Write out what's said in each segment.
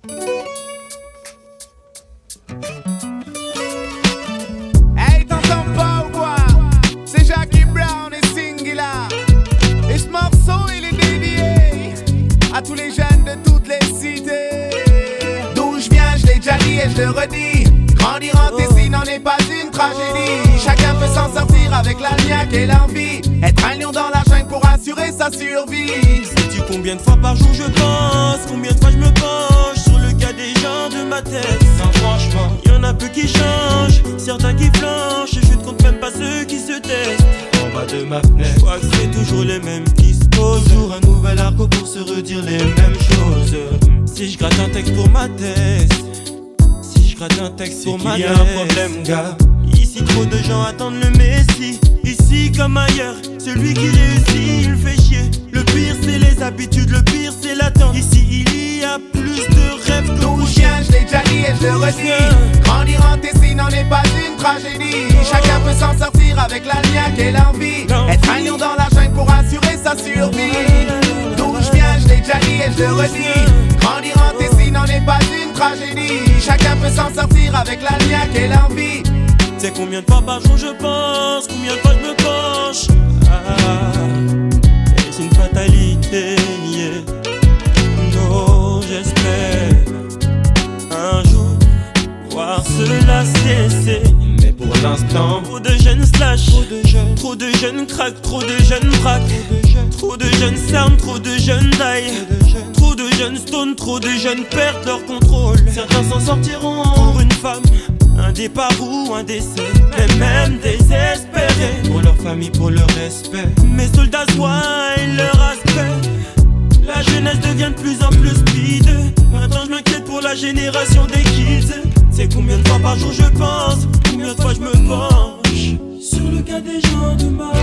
Hey, t'entends pas ou quoi? C'est Jackie Brown et Singila. Et ce morceau il est dédié à tous les jeunes de toutes les cités. D'où je viens, je l'ai déjà dit et je le redis. Grandir en Tessie n'en est pas une tragédie. Chacun peut s'en sortir avec la niaque et l'envie. Être un lion dans la jungle pour assurer sa survie. Sais-tu combien de fois par jour je pense, combien de fois je me penche sur le cas des gens de ma tête? Non, franchement, y'en a peu qui changent, certains qui flanchent. Je ne compte même pas ceux qui se testent. en bas de ma fenêtre, Je crois que c'est toujours les mêmes qui se posent. toujours un nouvel argot pour se redire les mêmes choses. Si je gratte un texte pour ma thèse, si je gratte un texte pour ma Il y thèse, a un problème, gars. Ici trop de gens attendent le messie. Ici comme ailleurs, celui qui réussit il fait chier. Le pire c'est les habitudes, le pire c'est l'attente. Ici il y a plus de rêves que D'où je viens, je l'ai déjà dit et je le redis. Grandir en Tessie n'en est pas une tragédie. Chacun peut s'en sortir avec la niaque et l'envie. Être un lion dans la jungle pour assurer sa survie. D'où je viens, je l'ai déjà dit et je le redis. Grandir en Tessie n'en est pas une tragédie. Chacun peut s'en sortir avec la niaque et l'envie. C'est combien de fois par jour je pense, combien de fois je me penche. Et c'est une fatalité, yeah. Non, j'espère un jour voir cela cesser. Mais pour l'instant, Trop de jeunes slash, trop de jeunes crack, trop de jeunes braques, trop de jeunes s'arment, trop de jeunes die, trop de jeunes stone, trop de jeunes perdent leur contrôle. Certains s'en sortiront pour une femme, un départ ou un décès, mais même désespérés pour leur famille, pour leur respect. mes soldats soignent leur aspect. La jeunesse devient de plus en plus speed. Maintenant je m'inquiète pour la génération des kids. C'est combien de fois par jour je pense, combien de fois je me penche sur le cas des gens de ma.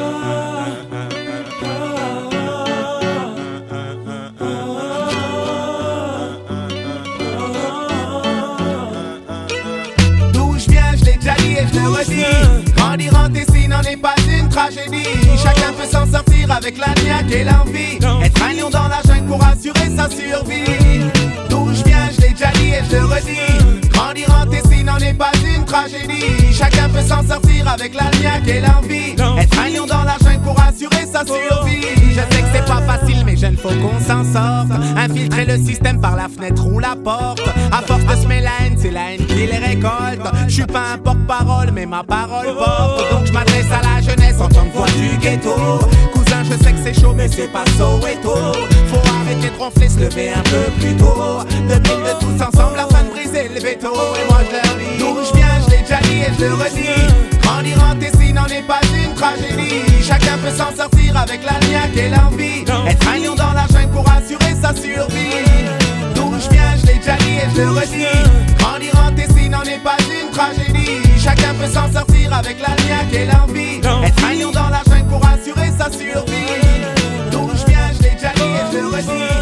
D'où je viens, je l'ai déjà dit et je le redis. Grandir en Tessie n'en est pas une tragédie. Chacun peut s'en sortir avec la niaque et l'envie. Être un lion dans la jungle pour assurer sa survie. D'où je viens, je l'ai déjà dit et je le redis. Grandir en Tessie n'en est pas une tragédie. Chacun peut s'en sortir avec la niaque et l'envie. Être un lion dans la jungle pour assurer sa survie. Je sais que c'est pas facile mais jeune faut qu'on s'en sorte. Infiltrer le système par la fenêtre ou la porte. À force de semer la haine, c'est la haine qui les récolte. Je suis pas un porte-parole mais ma parole porte. Donc je m'adresse à la jeunesse en tant que voix du ghetto. Cousin je sais que c'est chaud mais c'est pas Soweto. Faut arrêter de ronfler, se lever un peu plus tôt. 2002 tous ensemble afin de briser le veto. Et moi je leur dis, d'où je viens, je l'ai déjà dit et je le redis. Grandir en Tessie n'en est pas une tragédie. Chacun peut s'en sortir avec la niaque et l'envie. Être un lion dans la jungle pour assurer sa survie. D'où je viens, je l'ai déjà dit et je le redis. Grandir en Tessie n'en est pas une tragédie. Chacun peut s'en sortir avec la niaque et l'envie. Être un lion dans la jungle pour assurer sa survie. D'où je viens, je l'ai déjà dit et je le redis.